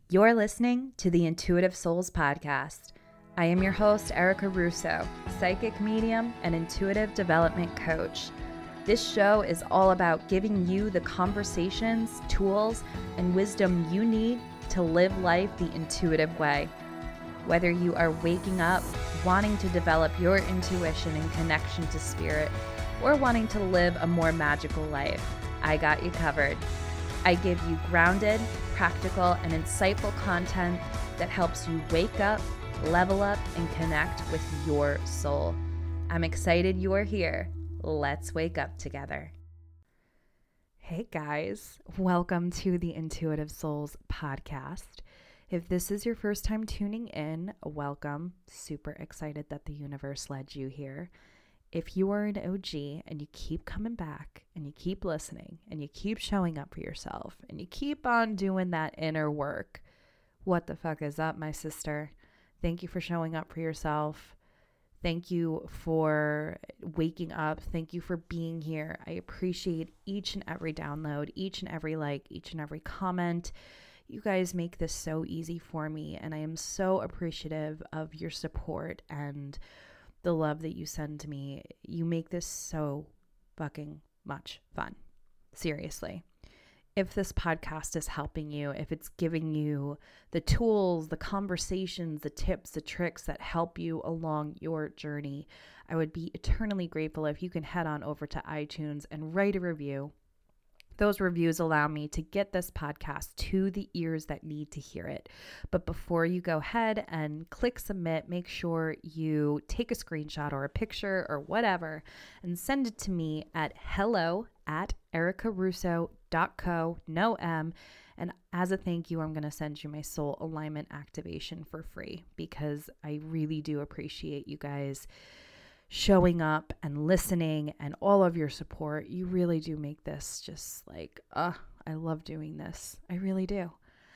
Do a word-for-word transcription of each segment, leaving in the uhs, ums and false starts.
You're listening to the Intuitive Souls Podcast. I am your host, Erica Russo, psychic medium and intuitive development coach. This show is all about giving you the conversations, tools, and wisdom you need to live life the intuitive way. Whether you are waking up, wanting to develop your intuition and connection to spirit, or wanting to live a more magical life, I got you covered. I give you grounded, practical, and insightful content that helps you wake up, level up, and connect with your soul. I'm excited you're here. Let's wake up together. Hey guys, welcome to the Intuitive Souls Podcast. If this is your first time tuning in, welcome. Super excited that the universe led you here. If you are an O G and you keep coming back and you keep listening and you keep showing up for yourself and you keep on doing that inner work, what the fuck is up, my sister? Thank you for showing up for yourself. Thank you for waking up. Thank you for being here. I appreciate each and every download, each and every like, each and every comment. You guys make this so easy for me, and I am so appreciative of your support and the love that you send to me. You make this so fucking much fun. Seriously. If this podcast is helping you, if it's giving you the tools, the conversations, the tips, the tricks that help you along your journey, I would be eternally grateful if you can head on over to iTunes and write a review. Those reviews allow me to get this podcast to the ears that need to hear it. But before you go ahead and click submit, make sure you take a screenshot or a picture or whatever and send it to me at hello at erica russo dot co, no M. And as a thank you, I'm going to send you my soul alignment activation for free because I really do appreciate you guys showing up and listening and all of your support. You really do make this just like, uh, I love doing this. I really do.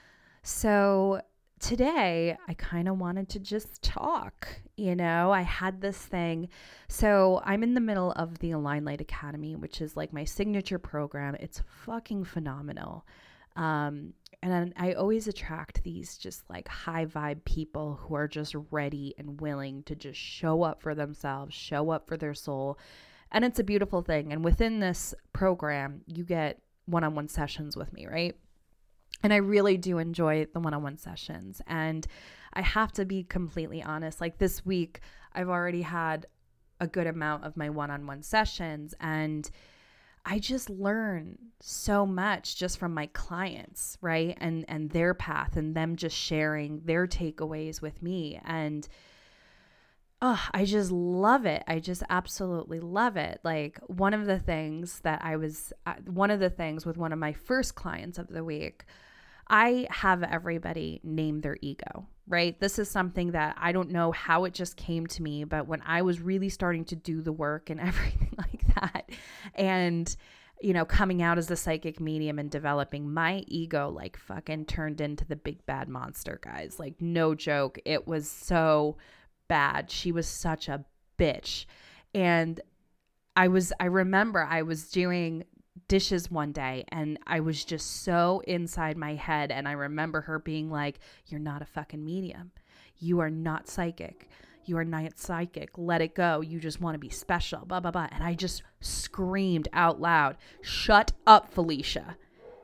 So today I kind of wanted to just talk, you know, I had this thing. So I'm in the middle of the Align Light Academy, which is like my signature program. It's fucking phenomenal. Um, and I always attract these just like high vibe people who are just ready and willing to just show up for themselves, show up for their soul. And it's a beautiful thing. And within this program, you get one-on-one sessions with me, right? And I really do enjoy the one-on-one sessions. And I have to be completely honest, like this week, I've already had a good amount of my one-on-one sessions, and I just learn so much just from my clients, right? And and their path and them just sharing their takeaways with me. And oh, I just love it. I just absolutely love it. Like one of the things that I was, uh, one of the things with one of my first clients of the week, I have everybody name their ego, right? This is something that I don't know how it just came to me, but when I was really starting to do the work and everything like that, and, you know, coming out as a psychic medium and developing, my ego like fucking turned into the big bad monster, guys. Like no joke. It was so bad. She was such a bitch. And I was, I remember I was doing dishes one day and I was just so inside my head, and I remember her being like, you're not a fucking medium. You are not psychic. You are not psychic. Let it go. You just want to be special, blah, blah, blah. And I just screamed out loud, shut up, Felicia.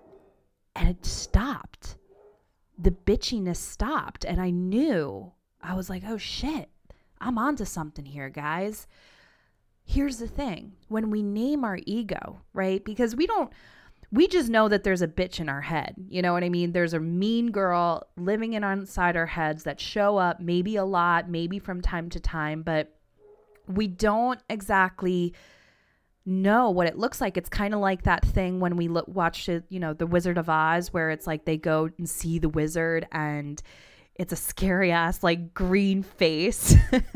And it stopped. The bitchiness stopped. And I knew, I was like, oh shit, I'm onto something here, guys. Here's the thing. When we name our ego, right? Because we don't, we just know that there's a bitch in our head. You know what I mean? There's a mean girl living in inside our heads that show up maybe a lot, maybe from time to time, but we don't exactly know what it looks like. It's kind of like that thing when we look, watch it, you know, The Wizard of Oz, where it's like they go and see the wizard and it's a scary ass like green face.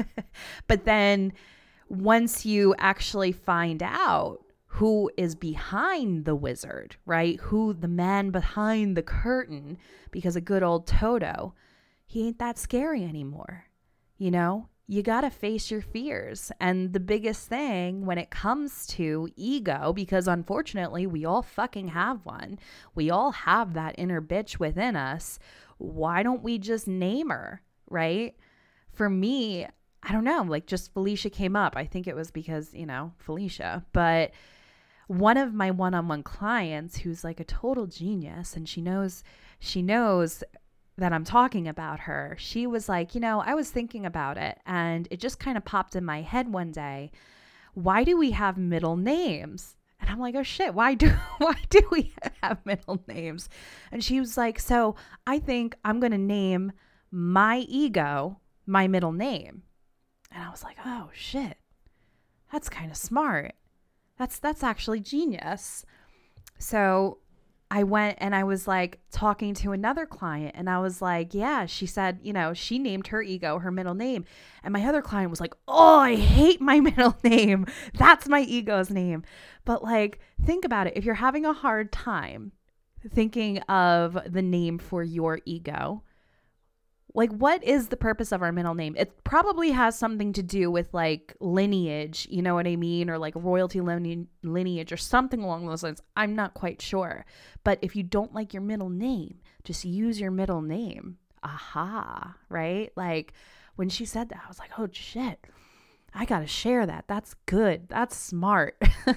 But then once you actually find out who is behind the wizard, right? Who the man behind the curtain, because a good old Toto, he ain't that scary anymore. You know, you got to face your fears. And the biggest thing when it comes to ego, because unfortunately we all fucking have one, we all have that inner bitch within us. Why don't we just name her, right? For me, I don't know, like just Felicia came up. I think it was because, you know, Felicia, but one of my one-on-one clients who's like a total genius, and she knows, she knows that I'm talking about her. She was like, you know, I was thinking about it and it just kind of popped in my head one day. Why do we have middle names? And I'm like, oh shit, why do, why do we have middle names? And she was like, so I think I'm going to name my ego my middle name. And I was like, oh shit, that's kind of smart. That's, that's actually genius. So I went and I was like talking to another client and I was like, yeah, she said, you know, she named her ego her middle name. And my other client was like, oh, I hate my middle name. That's my ego's name. But like, think about it. If you're having a hard time thinking of the name for your ego, like, what is the purpose of our middle name? It probably has something to do with like lineage, you know what I mean? Or like royalty line- lineage or something along those lines. I'm not quite sure. But if you don't like your middle name, just use your middle name. Aha, right? Like when she said that, I was like, oh shit, I got to share that. That's good. That's smart.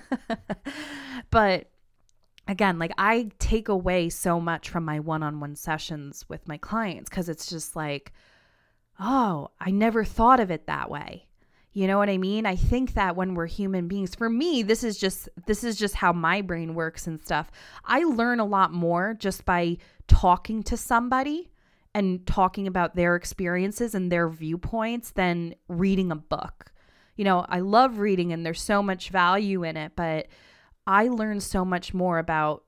But again, like I take away so much from my one-on-one sessions with my clients because it's just like, oh, I never thought of it that way. You know what I mean? I think that when we're human beings, for me, this is just this is just how my brain works and stuff. I learn a lot more just by talking to somebody and talking about their experiences and their viewpoints than reading a book. You know, I love reading and there's so much value in it, but I learned so much more about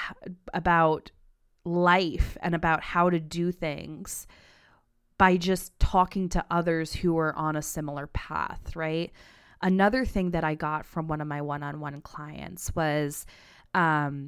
about life and about how to do things by just talking to others who are on a similar path, right? Another thing that I got from one of my one-on-one clients was um,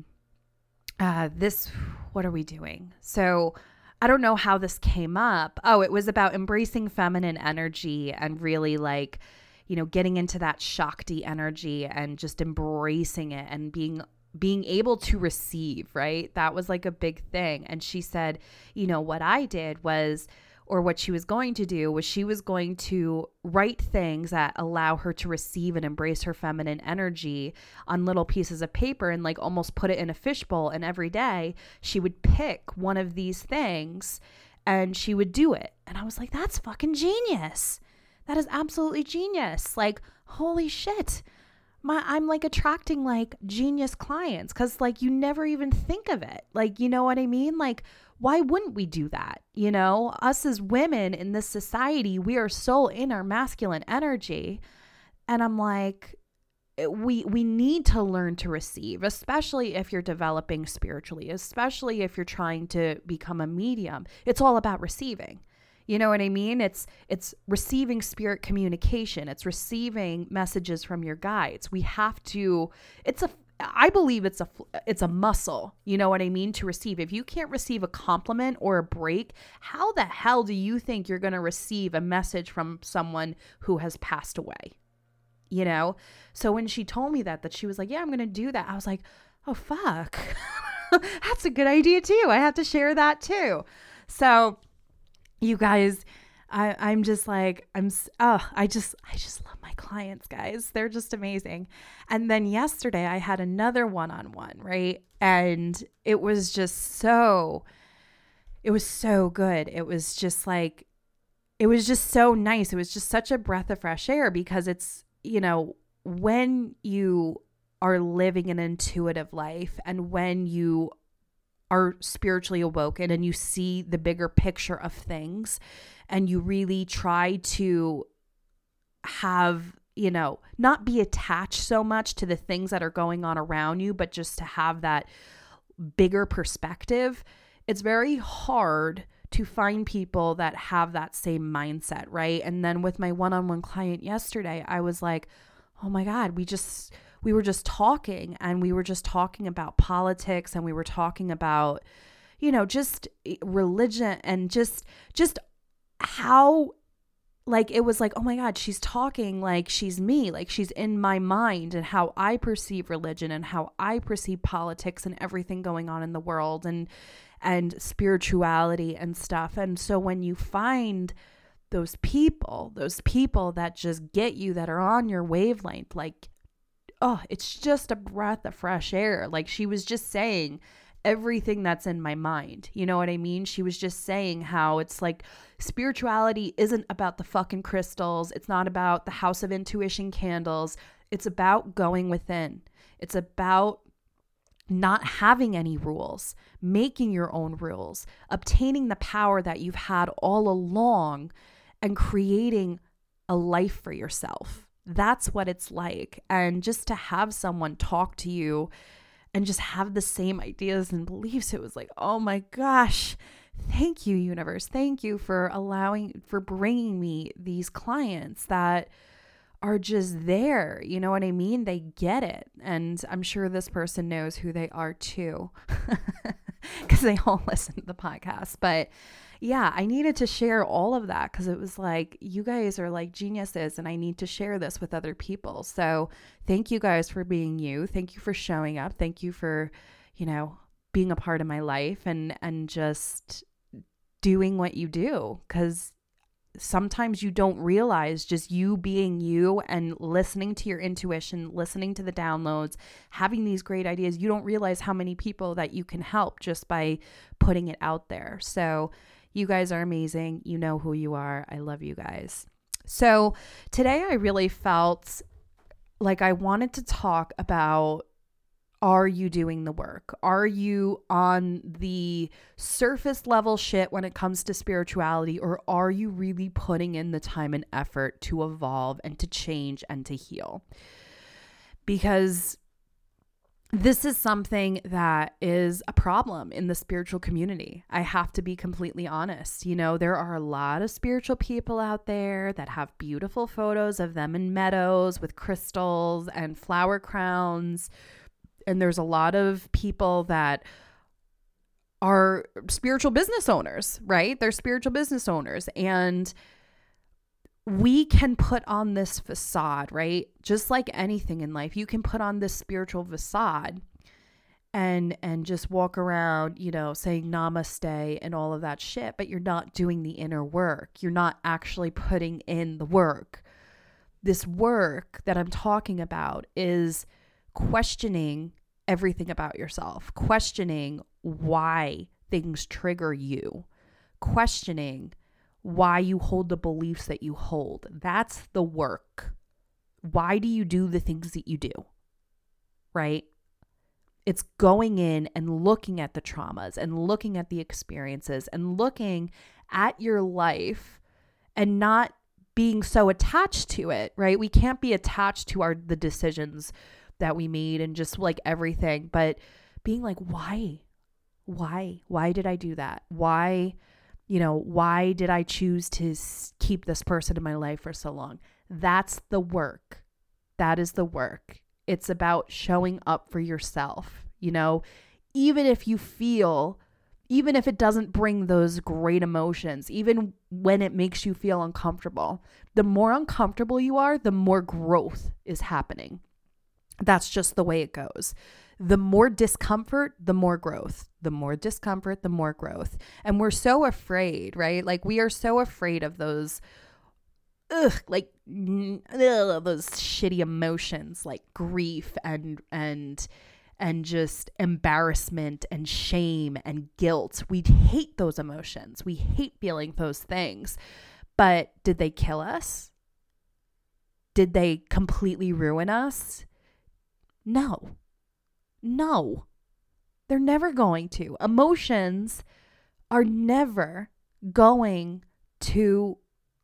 uh, this, what are we doing? So I don't know how this came up. Oh, it was about embracing feminine energy and really like, you know, getting into that Shakti energy and just embracing it and being being able to receive, right? That was like a big thing. And she said, you know, what I did was, or what she was going to do was she was going to write things that allow her to receive and embrace her feminine energy on little pieces of paper and like almost put it in a fishbowl. And every day she would pick one of these things and she would do it. And I was like, that's fucking genius. That is absolutely genius. Like, holy shit. My, I'm like attracting like genius clients because like you never even think of it. Like, you know what I mean? Like, why wouldn't we do that? You know, us as women in this society, we are so in our masculine energy. And I'm like, we we need to learn to receive, especially if you're developing spiritually, especially if you're trying to become a medium. It's all about receiving. You know what I mean? It's it's receiving spirit communication. It's receiving messages from your guides. We have to, it's a, I believe it's a, it's a muscle. You know what I mean? To receive. If you can't receive a compliment or a break, how the hell do you think you're going to receive a message from someone who has passed away? You know? So when she told me that, that she was like, yeah, I'm going to do that. I was like, oh, fuck. That's a good idea too. I have to share that too. So you guys, I, I'm just like, I'm, oh, I just, I just love my clients, guys. They're just amazing. And then yesterday I had another one-on-one, right? And it was just so, it was so good. It was just like, it was just so nice. It was just such a breath of fresh air because it's, you know, when you are living an intuitive life and when you are spiritually awoken and you see the bigger picture of things and you really try to have, you know, not be attached so much to the things that are going on around you, but just to have that bigger perspective, it's very hard to find people that have that same mindset, right? And then with my one-on-one client yesterday, I was like, oh my God, we just... we were just talking and we were just talking about politics and we were talking about, you know, just religion and just, just how like, it was like, oh my God, she's talking like she's me, like she's in my mind and how I perceive religion and how I perceive politics and everything going on in the world and, and spirituality and stuff. And so when you find those people, those people that just get you, that are on your wavelength, like, oh, it's just a breath of fresh air. Like, she was just saying everything that's in my mind. You know what I mean? She was just saying how it's like spirituality isn't about the fucking crystals. It's not about the House of Intuition candles. It's about going within. It's about not having any rules, making your own rules, obtaining the power that you've had all along and creating a life for yourself. That's what it's like. And just to have someone talk to you and just have the same ideas and beliefs, it was like, oh my gosh, thank you, universe. Thank you for allowing, for bringing me these clients that are just there. You know what I mean? They get it. And I'm sure this person knows who they are too, because they all listen to the podcast. But yeah, I needed to share all of that because it was like, you guys are like geniuses and I need to share this with other people. So thank you guys for being you. Thank you for showing up. Thank you for, you know, being a part of my life and, and just doing what you do. Because sometimes you don't realize just you being you and listening to your intuition, listening to the downloads, having these great ideas, you don't realize how many people that you can help just by putting it out there. So you guys are amazing. You know who you are. I love you guys. So today I really felt like I wanted to talk about, are you doing the work? Are you on the surface level shit when it comes to spirituality, or are you really putting in the time and effort to evolve and to change and to heal? Because this is something that is a problem in the spiritual community. I have to be completely honest. You know, there are a lot of spiritual people out there that have beautiful photos of them in meadows with crystals and flower crowns. And there's a lot of people that are spiritual business owners, right? They're spiritual business owners. And we can put on this facade, right? Just like anything in life, you can put on this spiritual facade and and just walk around, you know, saying namaste and all of that shit, but you're not doing the inner work. You're not actually putting in the work. This work that I'm talking about is questioning everything about yourself, questioning why things trigger you, questioning why you hold the beliefs that you hold. That's the work. Why do you do the things that you do? Right? It's going in and looking at the traumas and looking at the experiences and looking at your life and not being so attached to it, right? We can't be attached to our the decisions that we made and just like everything, but being like, why? Why? Why did I do that? Why? You know, why did I choose to keep this person in my life for so long? That's the work. That is the work. It's about showing up for yourself, you know, even if you feel, even if it doesn't bring those great emotions, even when it makes you feel uncomfortable, the more uncomfortable you are, the more growth is happening. That's just the way it goes. The more discomfort, the more growth. The more discomfort, the more growth. And we're so afraid, right? Like we are so afraid of those, ugh, like ugh, those shitty emotions, like grief and and and just embarrassment and shame and guilt. We hate those emotions. We hate feeling those things. But did they kill us? Did they completely ruin us? No. No, they're never going to. Emotions are never going to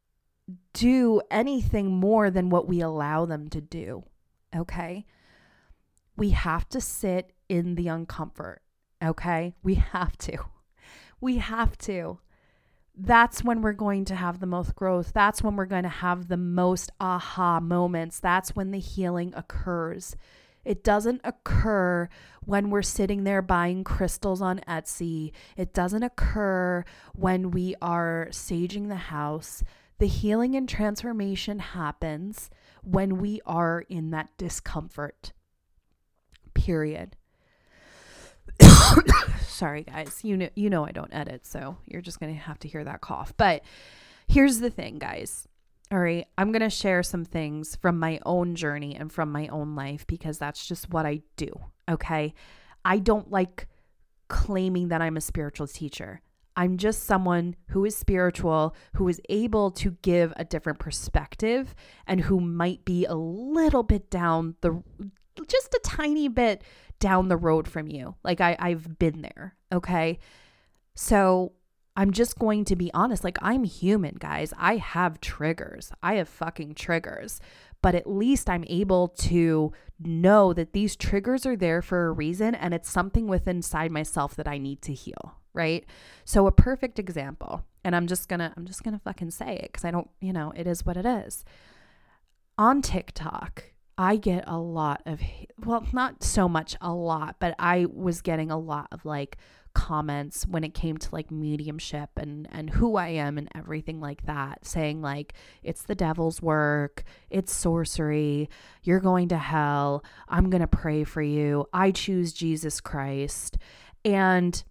do anything more than what we allow them to do, okay? We have to sit in the uncomfort, okay? We have to. We have to. That's when we're going to have the most growth. That's when we're going to have the most aha moments. That's when the healing occurs. It doesn't occur when we're sitting there buying crystals on Etsy. It doesn't occur when we are saging the house. The healing and transformation happens when we are in that discomfort, period. Sorry, guys. You know, you know I don't edit, so you're just going to have to hear that cough. But here's the thing, guys. All right, I'm going to share some things from my own journey and from my own life because that's just what I do, okay? I don't like claiming that I'm a spiritual teacher. I'm just someone who is spiritual, who is able to give a different perspective and who might be a little bit down the, just a tiny bit down the road from you. Like I, I've been there, okay? So I'm just going to be honest. Like I'm human, guys. I have triggers. I have fucking triggers. But at least I'm able to know that these triggers are there for a reason and it's something within inside myself that I need to heal, right? So a perfect example, and I'm just gonna, I'm just gonna fucking say it because I don't, you know, it is what it is. On TikTok, I get a lot of, well, not so much a lot, but I was getting a lot of like comments when it came to like mediumship and, and who I am and everything like that, saying like, it's the devil's work, it's sorcery, you're going to hell, I'm going to pray for you, I choose Jesus Christ. And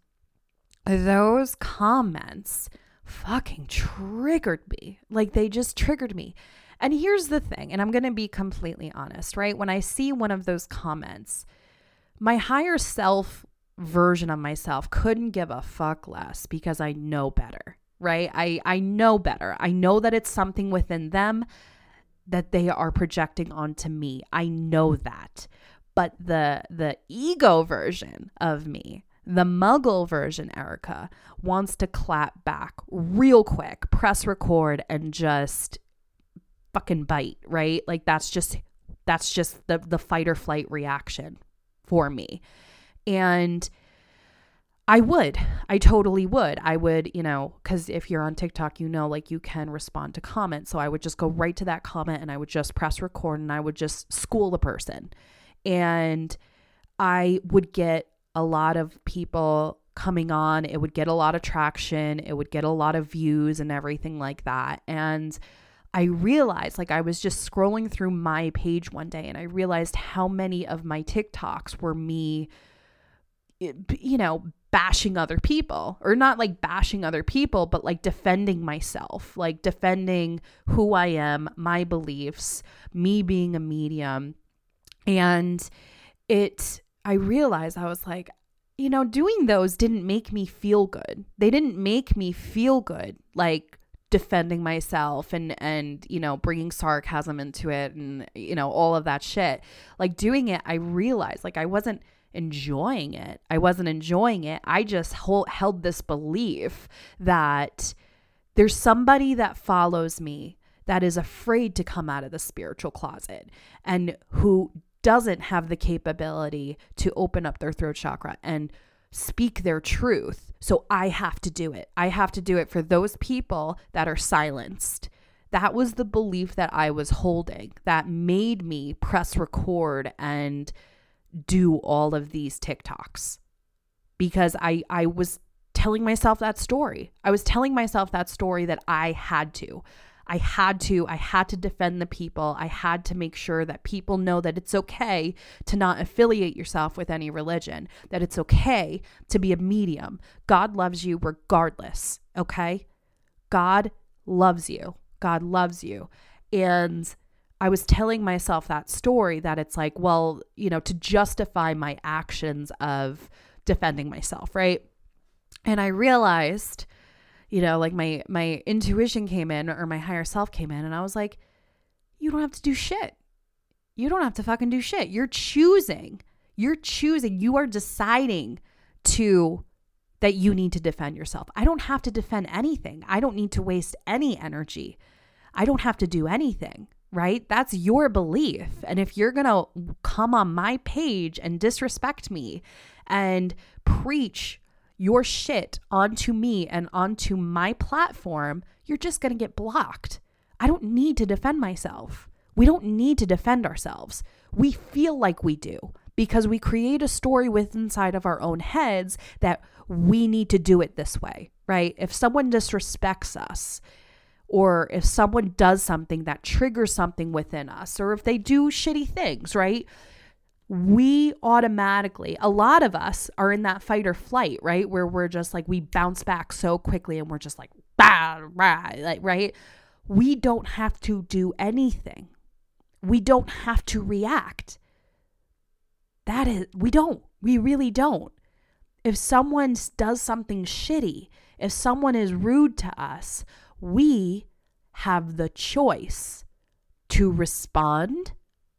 those comments fucking triggered me. Like they just triggered me. And here's the thing, and I'm going to be completely honest, right? When I see one of those comments, my higher self version of myself couldn't give a fuck less because I know better, right? I, I know better. I know that it's something within them that they are projecting onto me. I know that. But the the ego version of me, the muggle version, Erica, wants to clap back real quick, press record, and just fucking bite, right? Like that's just that's just the the fight or flight reaction for me. And I would, I totally would. I would, you know, because if you're on TikTok, you know, like you can respond to comments. So I would just go right to that comment and I would just press record and I would just school the person. And I would get a lot of people coming on. It would get a lot of traction. It would get a lot of views and everything like that. And I realized, like I was just scrolling through my page one day and I realized how many of my TikToks were me, you know, bashing other people, or not like bashing other people, but like defending myself, like defending who I am, my beliefs, me being a medium. And it, I realized I was like, you know, doing those didn't make me feel good. They didn't make me feel good. Like, defending myself and, and, you know, bringing sarcasm into it and, you know, all of that shit. Like doing it, I realized like I wasn't enjoying it. I wasn't enjoying it. I just hold, held this belief that there's somebody that follows me that is afraid to come out of the spiritual closet and who doesn't have the capability to open up their throat chakra and speak their truth. So I have to do it. I have to do it for those people that are silenced. That was the belief that I was holding that made me press record and do all of these TikToks, because I, I was telling myself that story. I was telling myself that story that I had to. I had to, I had to defend the people. I had to make sure that people know that it's okay to not affiliate yourself with any religion, that it's okay to be a medium. God loves you regardless, okay? God loves you. God loves you. And I was telling myself that story that it's like, well, you know, to justify my actions of defending myself, right? And I realized, you know, like my, my intuition came in, or my higher self came in, and I was like, you don't have to do shit. You don't have to fucking do shit. You're choosing, you're choosing, you are deciding to, that you need to defend yourself. I don't have to defend anything. I don't need to waste any energy. I don't have to do anything, right? That's your belief. And if you're going to come on my page and disrespect me and preach your shit onto me and onto my platform, you're just going to get blocked. I don't need to defend myself. We don't need to defend ourselves. We feel like we do because we create a story within inside of our own heads that we need to do it this way, right? If someone disrespects us, or if someone does something that triggers something within us, or if they do shitty things, right? We automatically, a lot of us are in that fight or flight, right? Where we're just like, we bounce back so quickly and we're just like, bah, bah, like, right? We don't have to do anything. We don't have to react. That is, we don't, we really don't. If someone does something shitty, if someone is rude to us, we have the choice to respond.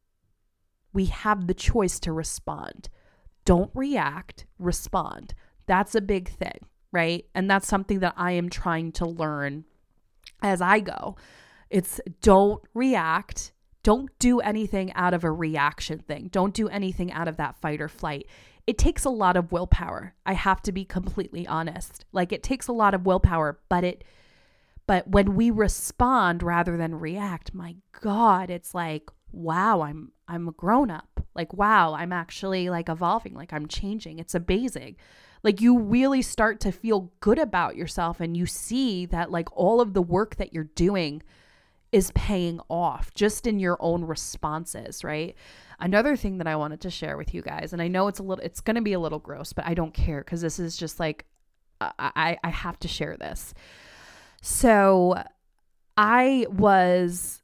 We have the choice to respond. Don't react, respond. That's a big thing, right? And that's something that I am trying to learn as I go. It's don't react. Don't do anything out of a reaction thing. Don't do anything out of that fight or flight. It takes a lot of willpower. I have to be completely honest. Like, it takes a lot of willpower, but it, but when we respond rather than react, my God, it's like, wow, I'm, I'm a grown up. Like, wow, I'm actually like evolving. Like, I'm changing. It's amazing. Like, you really start to feel good about yourself, and you see that like all of the work that you're doing is paying off just in your own responses, right? Another thing that I wanted to share with you guys, and I know it's a little, it's going to be a little gross, but I don't care because this is just like, I, I have to share this. So I was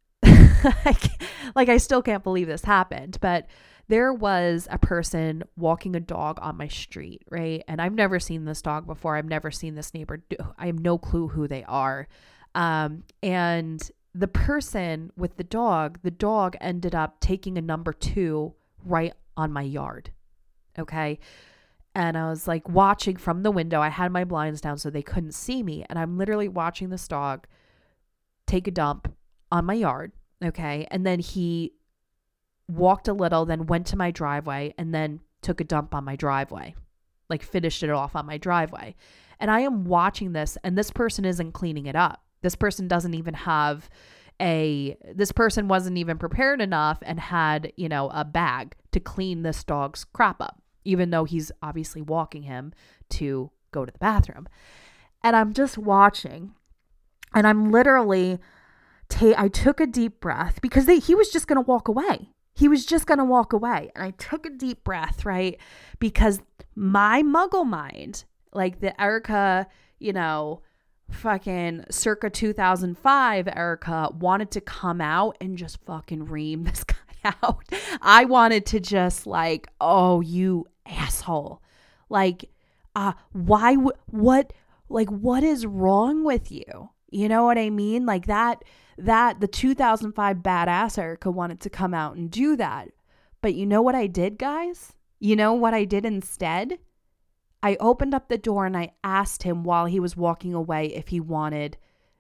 like, like, I still can't believe this happened, but there was a person walking a dog on my street, right? And I've never seen this dog before. I've never seen this neighbor. Do, I have no clue who they are. Um, and the person with the dog, the dog ended up taking a number two right on my yard. Okay. And I was like watching from the window. I had my blinds down so they couldn't see me. And I'm literally watching this dog take a dump on my yard. Okay. And then he walked a little, then went to my driveway and then took a dump on my driveway, like finished it off on my driveway. And I am watching this, and this person isn't cleaning it up. This person doesn't even have a, this person wasn't even prepared enough and had, you know, a bag to clean this dog's crap up, even though he's obviously walking him to go to the bathroom. And I'm just watching, and I'm literally, ta- I took a deep breath because they, he was just going to walk away. He was just going to walk away. And I took a deep breath, right? Because my muggle mind, like the Erica, you know, fucking circa two thousand five Erica, wanted to come out and just fucking ream this guy out. I wanted to just like, oh, you asshole. Like, uh, why would, what, like, what is wrong with you? You know what I mean? Like that, that the two thousand five badass Erica wanted to come out and do that. But you know what I did, guys? You know what I did instead? I opened up the door and I asked him while he was walking away if he wanted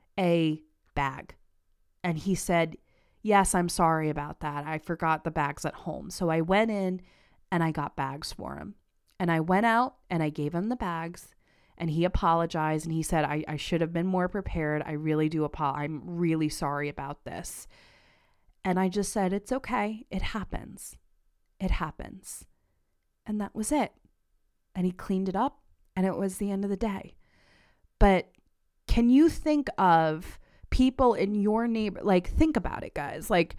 a bag. And he said, yes, I'm sorry about that. I forgot the bags at home. So I went in and I got bags for him. And I went out and I gave him the bags, and he apologized and he said, I, I should have been more prepared. I really do apologize. I'm really sorry about this. And I just said, it's okay. It happens. It happens. And that was it. And he cleaned it up, and it was the end of the day. But can you think of people in your neighbor, like, think about it, guys. Like,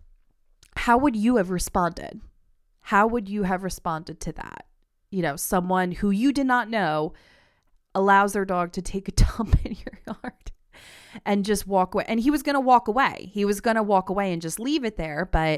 how would you have responded? How would you have responded to that? You know, someone who you did not know allows their dog to take a dump in your yard and just walk away. And he was going to walk away. He was going to walk away and just leave it there. But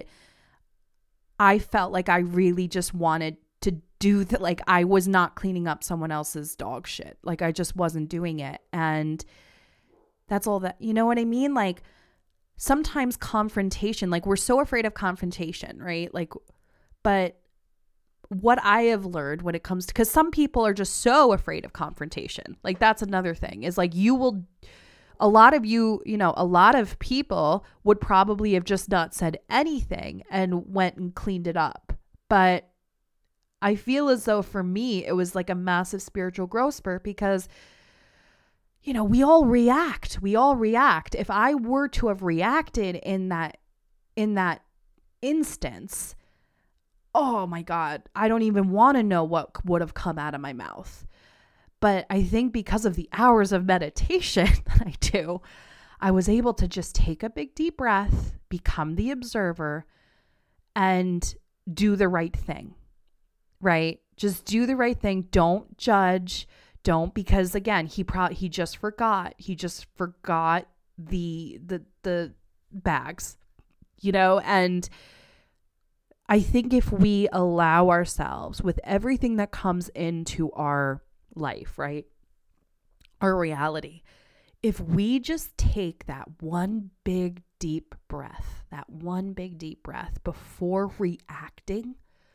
I felt like I really just wanted to do that. Like, I was not cleaning up someone else's dog shit. Like, I just wasn't doing it. And that's all that, you know what I mean? Like, sometimes confrontation, like, we're so afraid of confrontation, right? Like, but what I have learned when it comes to, because some people are just so afraid of confrontation. Like, that's another thing, is like, you will, a lot of you, you know, a lot of people would probably have just not said anything and went and cleaned it up. But I feel as though for me, it was like a massive spiritual growth spurt, because, you know, we all react. We all react. If I were to have reacted in that, in that instance, oh my God, I don't even want to know what would have come out of my mouth. But I think because of the hours of meditation that I do, I was able to just take a big deep breath, become the observer, and do the right thing, right? Just do the right thing. Don't judge. Don't, because again, he probably, he just forgot. He just forgot the, the, the bags, you know? And I think if we allow ourselves with everything that comes into our life, right? Our reality, if we just take that one big deep breath, that one big deep breath before reacting,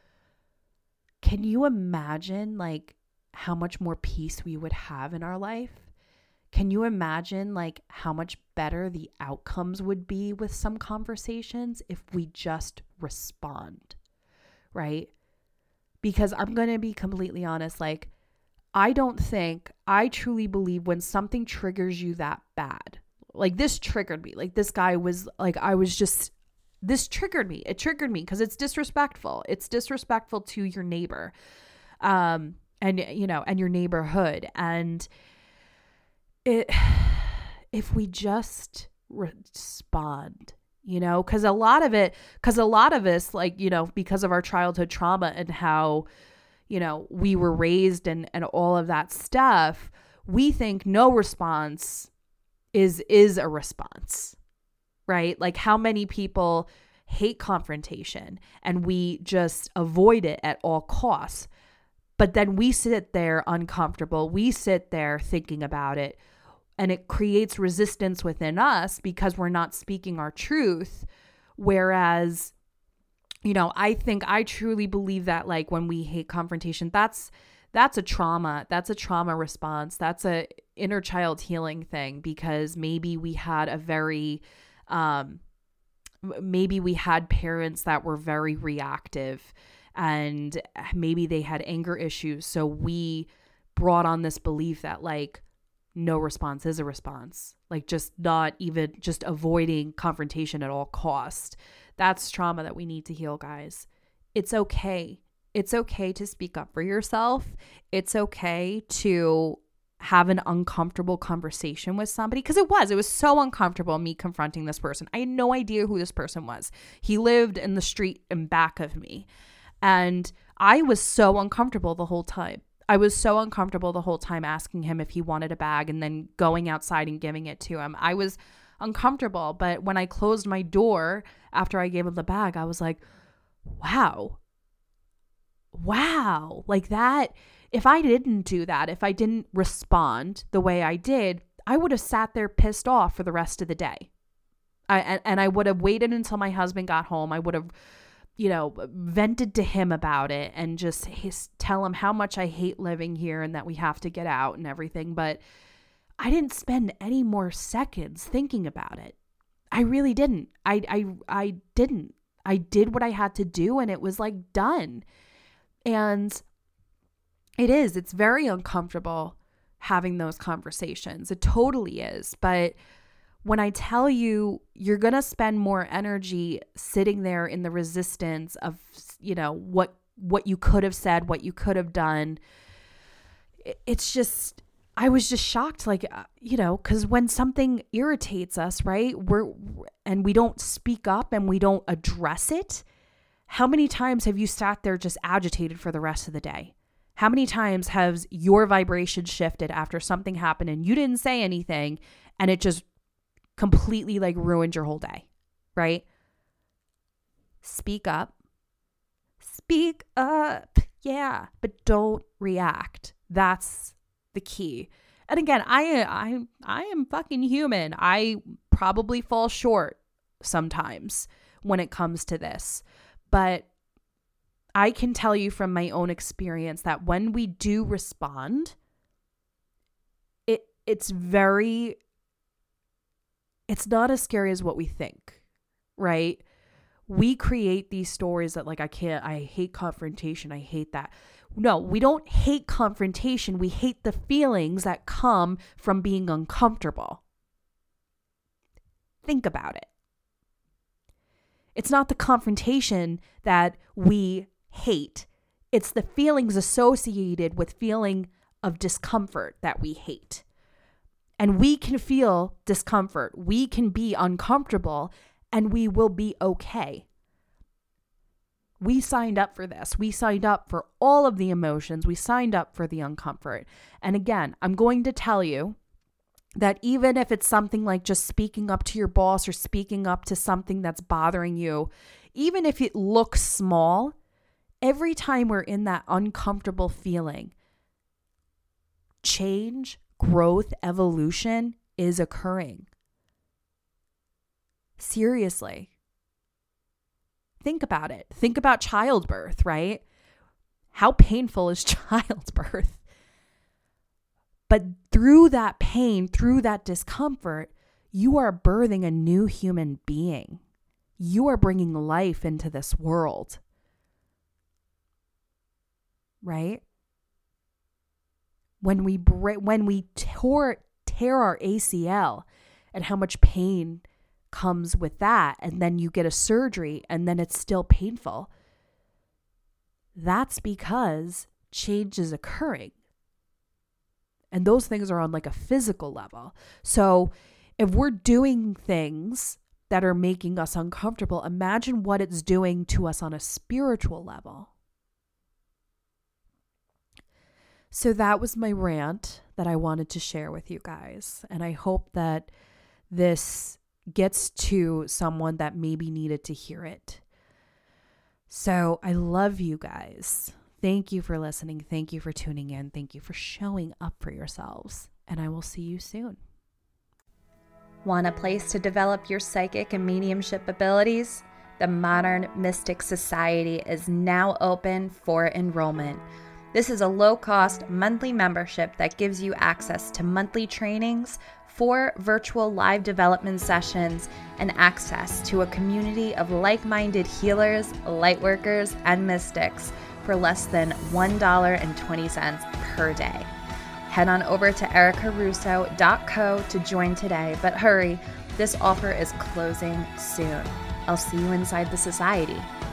can you imagine like how much more peace we would have in our life? Can you imagine like how much better the outcomes would be with some conversations if we just respond, right? Because I'm going to be completely honest, like I don't think, I truly believe when something triggers you that bad, like this triggered me, like this guy was like, I was just, this triggered me. It triggered me because it's disrespectful. It's disrespectful to your neighbor, um, and, you know, and your neighborhood. And it, if we just respond, you know, because a lot of it, because a lot of us, like, you know, because of our childhood trauma and how, you know, we were raised and, and all of that stuff, we think no response is, is a response, right? Like how many people hate confrontation and we just avoid it at all costs. But then we sit there uncomfortable. We sit there thinking about it, and it creates resistance within us because we're not speaking our truth. Whereas, you know, I think I truly believe that like when we hate confrontation, that's that's a trauma. That's a trauma response. That's a inner child healing thing, because maybe we had a very, um, maybe we had parents that were very reactive, and maybe they had anger issues. So we brought on this belief that like no response is a response, like just not even just avoiding confrontation at all costs. That's trauma that we need to heal, guys. It's okay. It's okay to speak up for yourself. It's okay to have an uncomfortable conversation with somebody, because it was, it was so uncomfortable me confronting this person. I had no idea who this person was. He lived in the street in back of me. And I was so uncomfortable the whole time. I was so uncomfortable the whole time asking him if he wanted a bag and then going outside and giving it to him. I was uncomfortable. But when I closed my door after I gave him the bag, I was like, wow, wow, like that. If I didn't do that, if I didn't respond the way I did, I would have sat there pissed off for the rest of the day. I, and, and I would have waited until my husband got home. I would have, you know, vented to him about it and just his, tell him how much I hate living here and that we have to get out and everything. But I didn't spend any more seconds thinking about it. I really didn't. I, I, I didn't. I did what I had to do, and it was like done. And it is, it's very uncomfortable having those conversations. It totally is. But when I tell you, you're going to spend more energy sitting there in the resistance of, you know, what, what you could have said, what you could have done. It's just, I was just shocked, like, uh, you know, because when something irritates us, right, we're, and we don't speak up and we don't address it, how many times have you sat there just agitated for the rest of the day? How many times has your vibration shifted after something happened and you didn't say anything and it just completely like ruined your whole day, right? Speak up. Speak up. Yeah, but don't react. That's the key. And again, I I I am fucking human. I probably fall short sometimes when it comes to this. But I can tell you from my own experience that when we do respond, it it's very, it's not as scary as what we think, right? We create these stories that like, I can't, I hate confrontation. I hate that. No, we don't hate confrontation. We hate the feelings that come from being uncomfortable. Think about it. It's not the confrontation that we hate. It's the feelings associated with feeling of discomfort that we hate. And we can feel discomfort. We can be uncomfortable, and we will be okay. We signed up for this. We signed up for all of the emotions. We signed up for the uncomfort. And again, I'm going to tell you that even if it's something like just speaking up to your boss or speaking up to something that's bothering you, even if it looks small, every time we're in that uncomfortable feeling, change, growth, evolution is occurring. Seriously. Think about it. Think about childbirth, right? How painful is childbirth? But through that pain, through that discomfort, you are birthing a new human being. You are bringing life into this world. Right? When we break, when we tore, tear our A C L, and how much pain comes with that, and then you get a surgery and then it's still painful, that's because change is occurring. And those things are on like a physical level. So if we're doing things that are making us uncomfortable, imagine what it's doing to us on a spiritual level. So that was my rant that I wanted to share with you guys. And I hope that this gets to someone that maybe needed to hear it. So I love you guys. Thank you for listening. Thank you for tuning in. Thank you for showing up for yourselves. And I will see you soon. Want a place to develop your psychic and mediumship abilities? The Modern Mystic Society is now open for enrollment. This is a low-cost monthly membership that gives you access to monthly trainings, four virtual live development sessions, and access to a community of like-minded healers, lightworkers, and mystics for less than one dollar and twenty cents per day. Head on over to erica russo dot co to join today, but hurry, this offer is closing soon. I'll see you inside the society.